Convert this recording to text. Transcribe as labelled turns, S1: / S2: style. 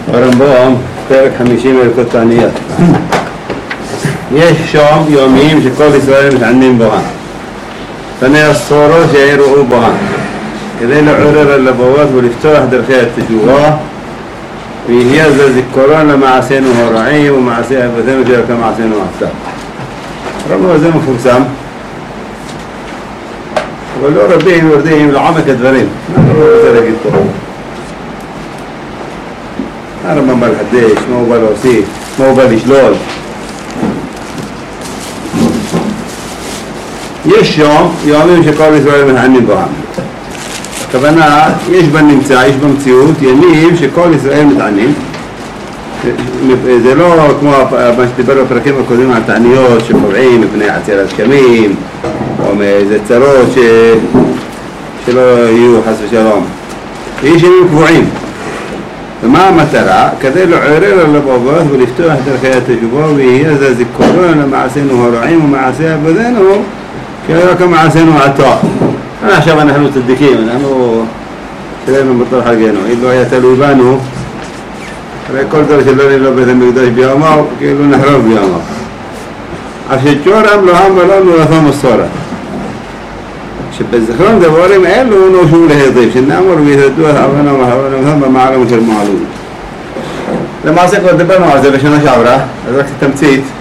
S1: הרמב"ם, פרק 50 הלכות תעניות. יש שם יומים שכל ישראל מתענים בהם. תעני הסורו שיראו בהם. כדי לעורר הלבבות ולפתוח דרכי התשובה, ויהיה זה זיכרון למעשינו הרעים ומעשי אבותינו שלא כמעשינו עכשיו. הרמב"ם הזה מפורסם, אבל לא רבים יורדים לעומק הדברים. אני לא רוצה להגיד פה. הרמב"ם בא לחדש, מה הוא בא להוסיף, מה הוא בא לשלול. יש יומים שכל ישראל מתענים בהם. הכוונה, יש בנמצא, יש במציאות ימים שכל ישראל מתענים. זה לא כמו מה שדיבר בפרקים הקודמים על תעניות שקובעים מפני עצירת קמים או מאיזה צרות שלא יהיו חס ושלום. יש ימים קבועים. ומה המטרה? כדי לעורר הלבבות ולפתוח דרכי התשובה, ויהיה זה זיכרון למעשינו הרעים ומעשי אבותינו שלא כמעשינו עתה. עכשיו אנחנו צדיקים, אנחנו שלנו בטוח חגנו. אם לא היה תלוי בנו, הרי כל דבר שלא נהיה לו בית המקדש ביומו, כאילו נחרב ביומו. אף שצ'ורם לא הם ולא נולדו מסורת. שבזכרון דברים אלו נושאו להרדיף, שנאמר ויתדו את אבנו והבנותם במעלם של מעלות. למעשה כבר דיברנו על זה בשנה שעברה, אז רק תמצית.